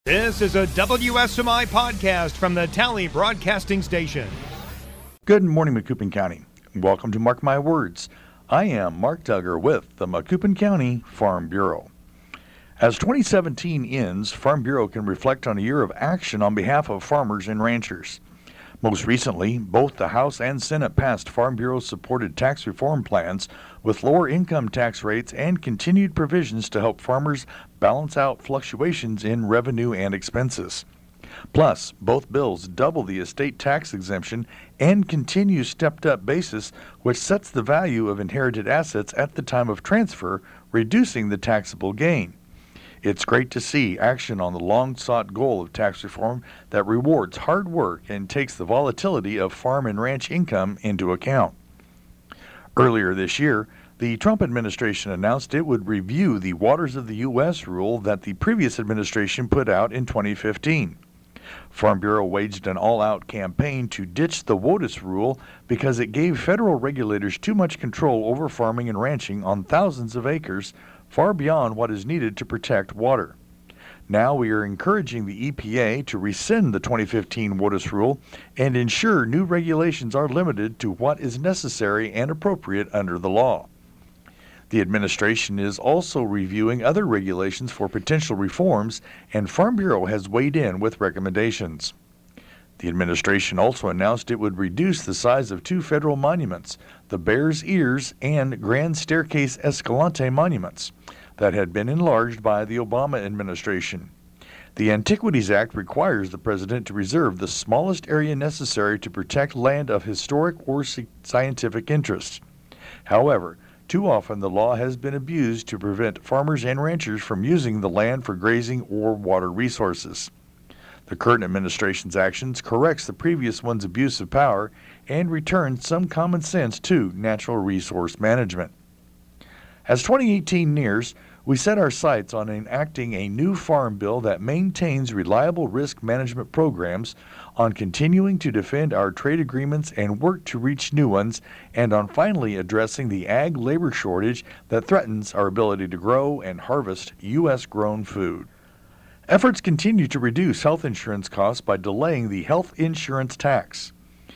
This is a WSMI podcast from the Tally Broadcasting Station. Good morning, Macoupin County. Welcome to Mark My Words. I am Mark Duggar with the Macoupin County Farm Bureau. As 2017 ends, Farm Bureau can reflect on a year of action on behalf of farmers and ranchers. Most recently, both the House and Senate passed Farm Bureau-supported tax reform plans with lower income tax rates and continued provisions to help farmers balance out fluctuations in revenue and expenses. Plus, both bills double the estate tax exemption and continue stepped-up basis, which sets the value of inherited assets at the time of transfer, reducing the taxable gain. It's great to see action on the long-sought goal of tax reform that rewards hard work and takes the volatility of farm and ranch income into account. Earlier this year, the Trump administration announced it would review the Waters of the U.S. rule that the previous administration put out in 2015. Farm Bureau waged an all-out campaign to ditch the WOTUS rule because it gave federal regulators too much control over farming and ranching on thousands of acres, far beyond what is needed to protect water. Now we are encouraging the EPA to rescind the 2015 WOTUS rule and ensure new regulations are limited to what is necessary and appropriate under the law. The administration is also reviewing other regulations for potential reforms, and Farm Bureau has weighed in with recommendations. The administration also announced it would reduce the size of two federal monuments, the Bears Ears and Grand Staircase Escalante monuments, that had been enlarged by the Obama administration. The Antiquities Act requires the president to reserve the smallest area necessary to protect land of historic or scientific interest. However, too often the law has been abused to prevent farmers and ranchers from using the land for grazing or water resources. The current administration's actions corrects the previous one's abuse of power and returns some common sense to natural resource management. As 2018 nears, we set our sights on enacting a new farm bill that maintains reliable risk management programs, on continuing to defend our trade agreements and work to reach new ones, and on finally addressing the ag labor shortage that threatens our ability to grow and harvest U.S.-grown food. Efforts continue to reduce health insurance costs by delaying the health insurance tax.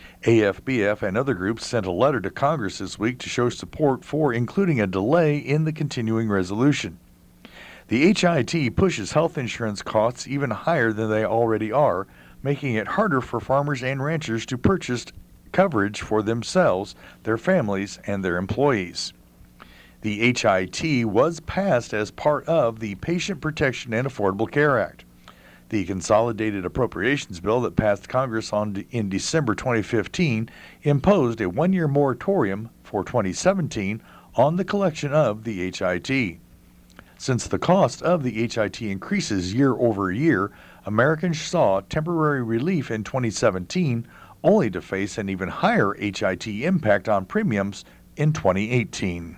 AFBF and other groups sent a letter to Congress this week to show support for including a delay in the continuing resolution. The HIT pushes health insurance costs even higher than they already are, making it harder for farmers and ranchers to purchase coverage for themselves, their families, and their employees. The HIT was passed as part of the Patient Protection and Affordable Care Act. The Consolidated Appropriations Bill that passed Congress in December 2015 imposed a one-year moratorium for 2017 on the collection of the HIT. Since the cost of the HIT increases year over year, Americans saw temporary relief in 2017, only to face an even higher HIT impact on premiums in 2018.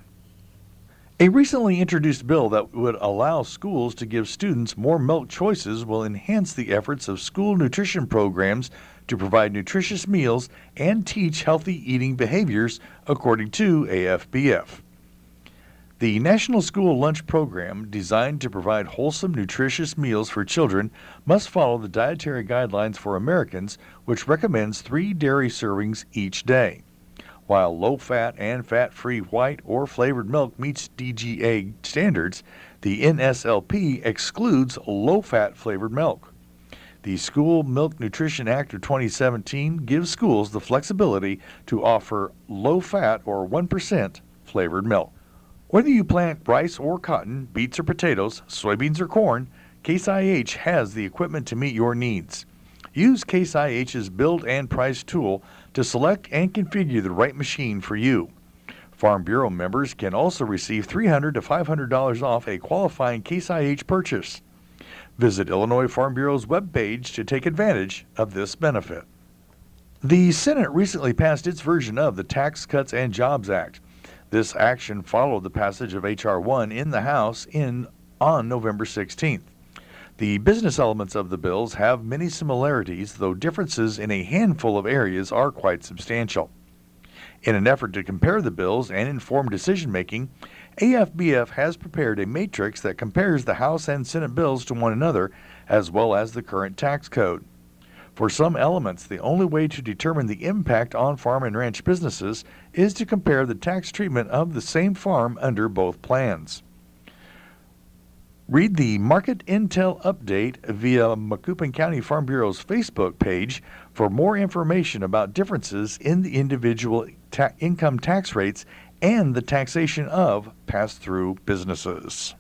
A recently introduced bill that would allow schools to give students more milk choices will enhance the efforts of school nutrition programs to provide nutritious meals and teach healthy eating behaviors, according to AFBF. The National School Lunch Program, designed to provide wholesome, nutritious meals for children, must follow the Dietary Guidelines for Americans, which recommends 3 dairy servings each day. While low-fat and fat-free white or flavored milk meets DGA standards, the NSLP excludes low-fat flavored milk. The School Milk Nutrition Act of 2017 gives schools the flexibility to offer low-fat or 1% flavored milk. Whether you plant rice or cotton, beets or potatoes, soybeans or corn, Case IH has the equipment to meet your needs. Use Case IH's Build and Price tool to select and configure the right machine for you. Farm Bureau members can also receive $300 to $500 off a qualifying Case IH purchase. Visit Illinois Farm Bureau's webpage to take advantage of this benefit. The Senate recently passed its version of the Tax Cuts and Jobs Act. This action followed the passage of H.R. 1 in the House on November 16th. The business elements of the bills have many similarities, though differences in a handful of areas are quite substantial. In an effort to compare the bills and inform decision-making, AFBF has prepared a matrix that compares the House and Senate bills to one another, as well as the current tax code. For some elements, the only way to determine the impact on farm and ranch businesses is to compare the tax treatment of the same farm under both plans. Read the Market Intel Update via Macoupin County Farm Bureau's Facebook page for more information about differences in the individual income tax rates and the taxation of pass-through businesses.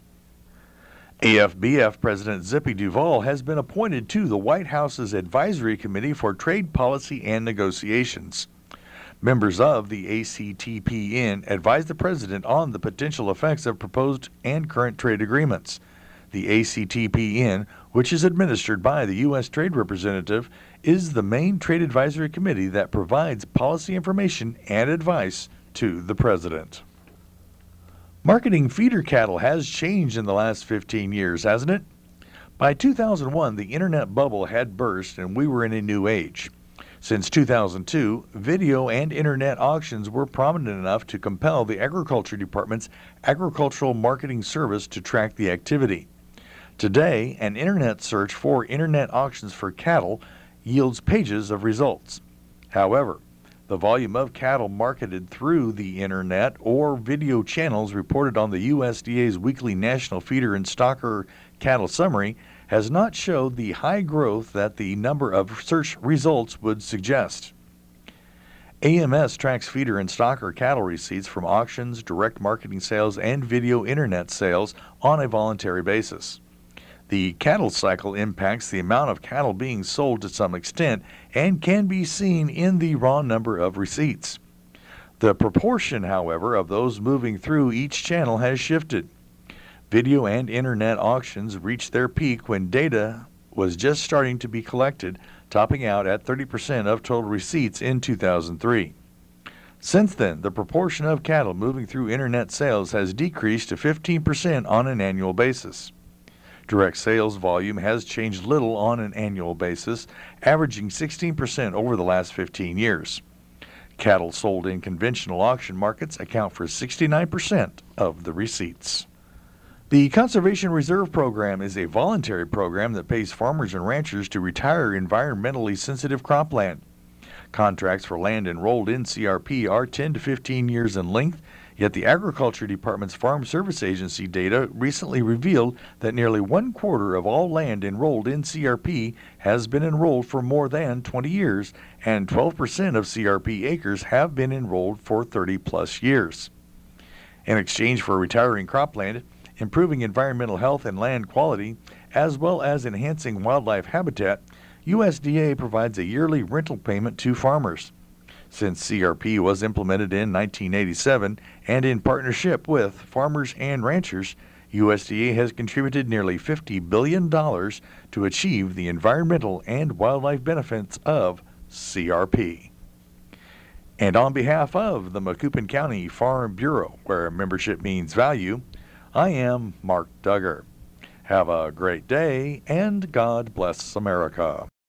AFBF President Zippy Duvall has been appointed to the White House's Advisory Committee for Trade Policy and Negotiations. Members of the ACTPN advise the President on the potential effects of proposed and current trade agreements. The ACTPN, which is administered by the U.S. Trade Representative, is the main trade advisory committee that provides policy information and advice to the President. Marketing feeder cattle has changed in the last 15 years, hasn't it? By 2001, the internet bubble had burst and we were in a new age. Since 2002, video and internet auctions were prominent enough to compel the Agriculture Department's Agricultural Marketing Service to track the activity. Today, an internet search for internet auctions for cattle yields pages of results. However, the volume of cattle marketed through the internet or video channels reported on the USDA's weekly National Feeder and Stocker Cattle Summary has not showed the high growth that the number of search results would suggest. AMS tracks feeder and stocker cattle receipts from auctions, direct marketing sales, and video internet sales on a voluntary basis. The cattle cycle impacts the amount of cattle being sold to some extent and can be seen in the raw number of receipts. The proportion, however, of those moving through each channel has shifted. Video and internet auctions reached their peak when data was just starting to be collected, topping out at 30% of total receipts in 2003. Since then, the proportion of cattle moving through internet sales has decreased to 15% on an annual basis. Direct sales volume has changed little on an annual basis, averaging 16% over the last 15 years. Cattle sold in conventional auction markets account for 69% of the receipts. The Conservation Reserve Program is a voluntary program that pays farmers and ranchers to retire environmentally sensitive cropland. Contracts for land enrolled in CRP are 10 to 15 years in length, yet the Agriculture Department's Farm Service Agency data recently revealed that nearly 1/4 of all land enrolled in CRP has been enrolled for more than 20 years, and 12% of CRP acres have been enrolled for 30-plus years. In exchange for retiring cropland, improving environmental health and land quality, as well as enhancing wildlife habitat, USDA provides a yearly rental payment to farmers. Since CRP was implemented in 1987 and in partnership with farmers and ranchers, USDA has contributed nearly $50 billion to achieve the environmental and wildlife benefits of CRP. And on behalf of the Macoupin County Farm Bureau, where membership means value, I am Mark Duggar. Have a great day, and God bless America.